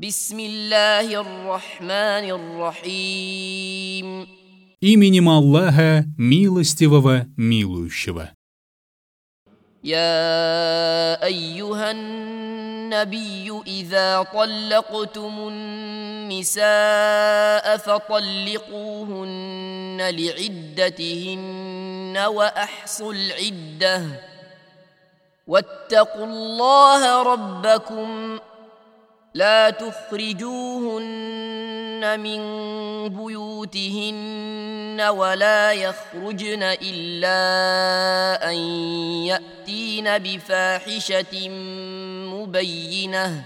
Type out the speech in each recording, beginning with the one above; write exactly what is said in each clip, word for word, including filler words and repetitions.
Бисмиллахир-рахманир-рахим. Именем Аллаха, милостивого, милующего. يا أيها النبي إذا طلقتم النساء فطلقوهن لعدتهن وأحصوا العدة واتقوا الله ربكم لا تخرجوهن من بيوتهن ولا يخرجن إلا أن يأتين بفاحشة مبينة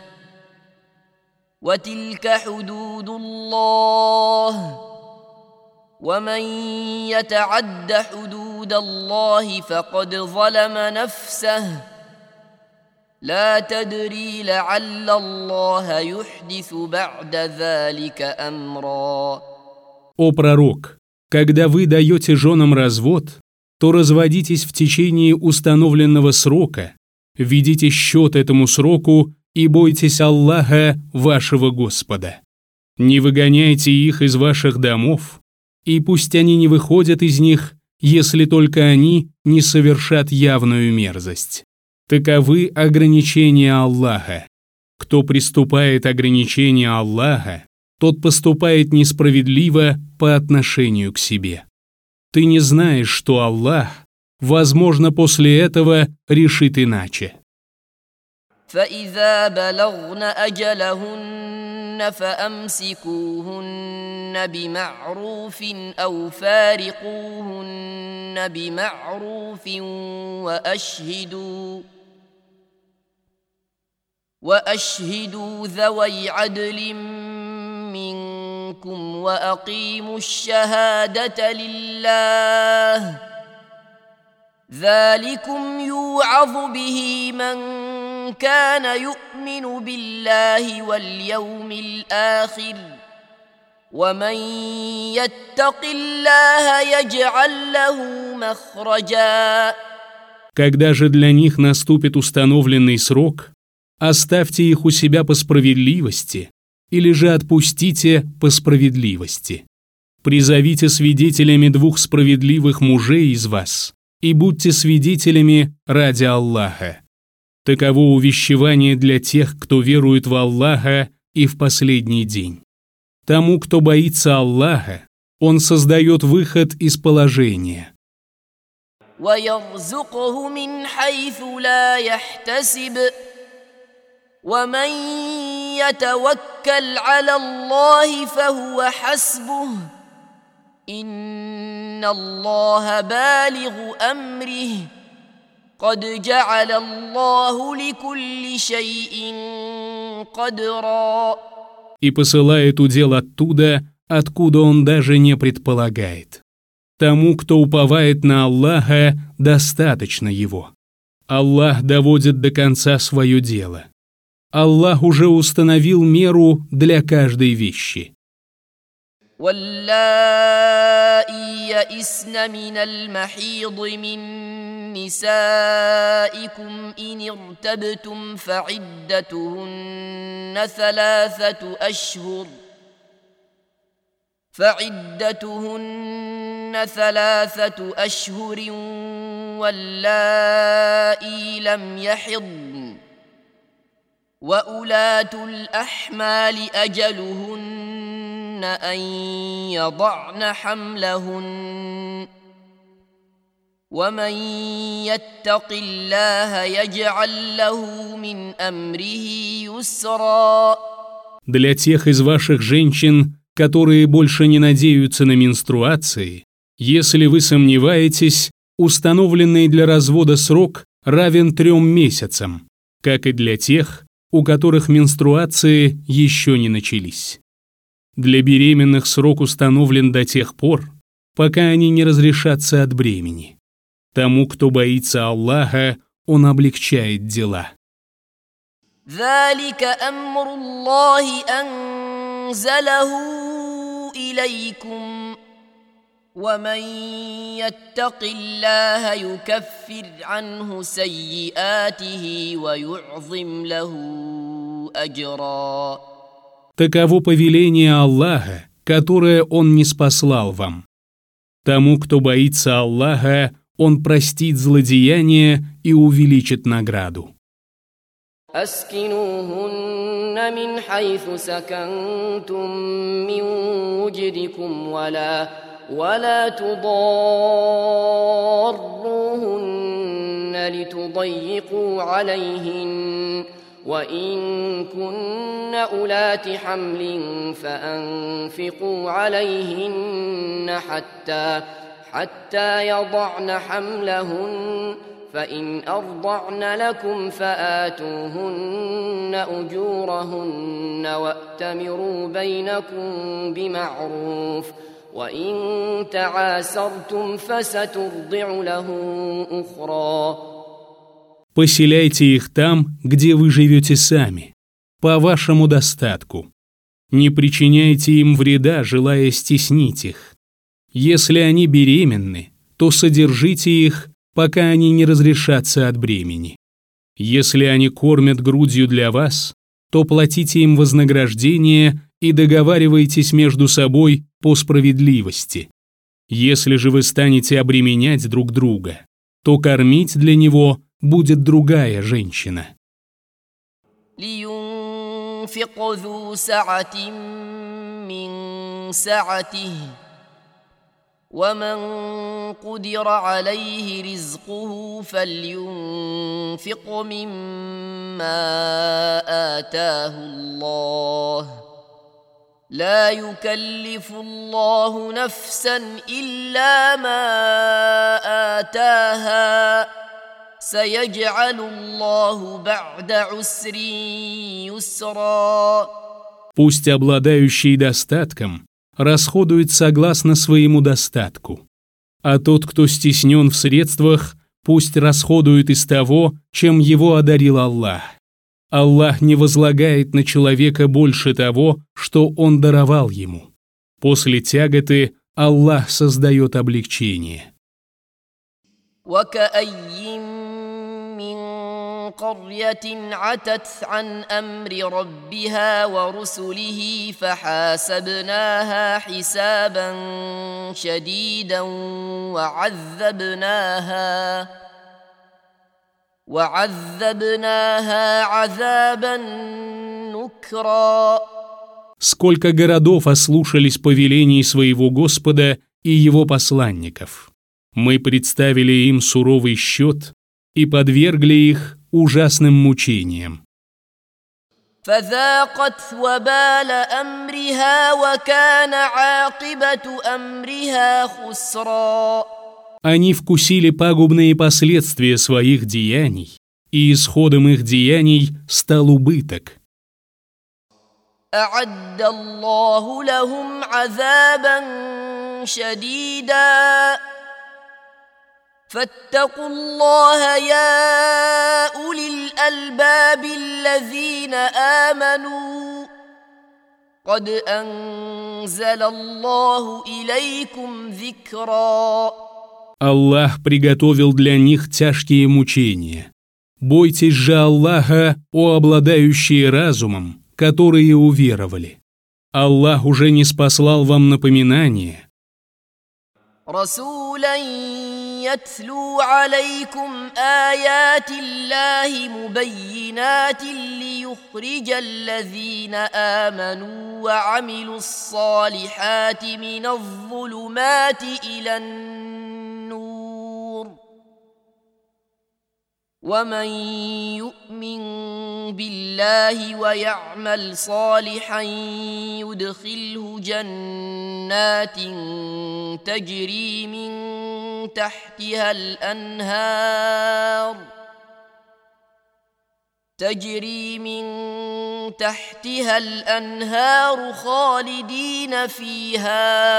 وتلك حدود الله ومن يتعد حدود الله فقد ظلم نفسه لا تدري لعل الله يحدث بعد ذلك أمرا. О пророк, когда вы даете женам развод, то разводитесь в течение установленного срока, ведите счет этому сроку и бойтесь Аллаха, вашего Господа. Не выгоняйте их из ваших домов, и пусть они не выходят из них, если только они не совершат явную мерзость. Таковы ограничения Аллаха. Кто приступает ограничения Аллаха, тот поступает несправедливо по отношению к себе. Ты не знаешь, что Аллах, возможно, после этого решит иначе. فإذا بلغن أجلهن فأمسكوهن بمعروف أو فارقوهن بمعروف وأشهدوا وأشهدوا ذوي عدل منكم وأقيموا الشهادة لله ذلكم يوعظ به من كان يؤمن بالله واليوم الآخر ومن يتق الله يجعل له مخرجا. Когда же для них наступит установленный срок, оставьте их у себя по справедливости, или же отпустите по справедливости. Призовите свидетелями двух справедливых мужей из вас, и будьте свидетелями ради Аллаха. Таково увещевание для тех, кто верует в Аллаха и в последний день. Тому, кто боится Аллаха, Он создает выход из положения. وَيَرْزُقْهُ مِنْ حَيْثُ لَا يَحْتَسِبُ وَمَنْ يَتَوَكَّلْ عَلَى اللَّهِ فَهُوَ حَسْبُهُ إِنَّ اللَّهَ بَالِغُ أَمْرِهِ قد جعل الله لكل شيء قدرا. И посылает удел оттуда, откуда он даже не предполагает. Тому, кто уповает на Аллаха, достаточно его. Аллах доводит до конца свое дело. Аллах уже установил меру для каждой вещи. واللائي يئسن من المحيض من نسائكم إن ارتبتم فعدتهن ثلاثة أشهر فعدتهن ثلاثة أشهر واللائي لم يحضن وأولاة الأحمال أجلهن أن يضعن حملهن ومن يتق الله يجعل له من أمره يسرا. Для тех из ваших женщин, которые больше не надеются на менструации, если вы сомневаетесь, установленный для развода срок равен трем месяцам, как и для тех, у которых менструации еще не начались. Для беременных срок установлен до тех пор, пока они не разрешатся от бремени. Тому, кто боится Аллаха, Он облегчает дела. ذلك أمر الله أنزله إليكم ومن يتق الله يكفر عنه سيئاته ويعظم له أجرا. Таково повеление Аллаха, которое Он ниспослал вам. Тому, кто боится Аллаха, Он простит злодеяние и увеличит награду. أسكنوهن من حيث سكنتم من وجدكم ولا ولا تضاروهن لتضيقوا عليهن وإن كن أولات حمل فأنفقوا عليهن حتى حتى يضعن حملهن فإن أرضعن لكم فآتوهن أجورهن وأتمروا بينكم بمعروف وإن تعاسرتم فسترضع له أخرى. Поселяйте их там, где вы живете сами, по вашему достатку. Не причиняйте им вреда, желая стеснить их. Если они беременны, то содержите их, пока они не разрешатся от бремени. Если они кормят грудью для вас, то платите им вознаграждение и договаривайтесь между собой по справедливости. Если же вы станете обременять друг друга, то кормить для него будет другая женщина. لينفق ذو سعة من سعته ومن قدر عليه رزقه فلينفق مما آتاه الله لا يكلف الله نفسا إلا ما آتاها سيجعل الله بعد عسر يسرا. Пусть обладающий достатком расходует согласно своему достатку, а тот, кто стеснен в средствах, пусть расходует из того, чем его одарил Аллах. Аллах не возлагает на человека больше того, что он даровал ему. После тяготы Аллах создает облегчение. قرية عتت عن أمر ربها ورسله فحاسبناها حسابا شديدا وعذبناها وعذبناها عذابا نكرا. Сколько городов ослушались повелений своего Господа и его посланников. Мы представили им суровый счет и подвергли их ужасным мучениям. فذاقت وبال أمرها وكان عاقبة أمرها خسرا. Они вкусили пагубные последствия своих деяний, и исходом их деяний стал убыток. أعد الله لهم عذابا شديدا فاتقوا الله يا أولي الألباب الذين آمنوا قد أنزل الله إليكم ذكرا. Аллах приготовил для них тяжкие мучения. Бойтесь же Аллаха, о обладающие разумом, которые уверовали. Аллах уже ниспослал вам напоминание. رسولا يتلو عليكم آيات الله مبينات ليخرج الذين آمنوا وعملوا الصالحات من الظلمات إلى النور ومن يؤمن بالله ويعمل صالحا يدخله جنات تجري من تحتها الأنهار تجري من تحتها الأنهار خالدين فيها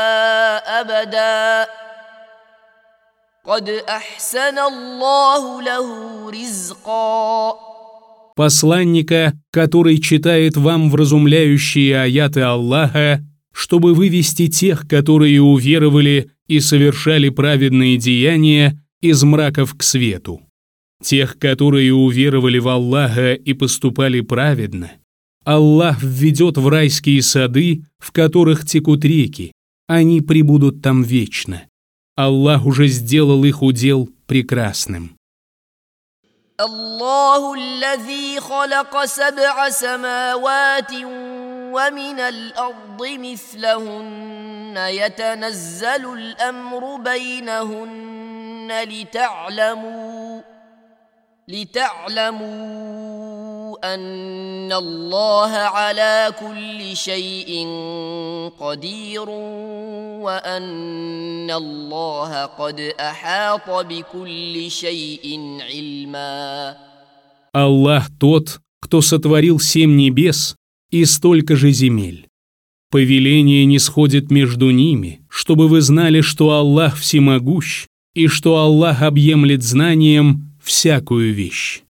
أبدا قد أحسن الله له رزقا. Посланника, который читает вам вразумляющие аяты Аллаха, чтобы вывести тех, которые уверовали и совершали праведные деяния, из мраков к свету. Тех, которые уверовали в Аллаха и поступали праведно, Аллах введет в райские сады, в которых текут реки, они пребудут там вечно. Аллах уже сделал их удел прекрасным. الله الذي خلق سبع سماوات ومن الأرض مثلهن يتنزل الأمر بينهن لتعلموا لتعلموا أن الله على كل شيء قدير وأن الله قد أحاط بكل شيء علما. Аллах тот, кто сотворил семь небес и столько же земель. Повеление нисходит между ними, чтобы вы знали, что Аллах всемогущ и что Аллах объемлет знанием всякую вещь.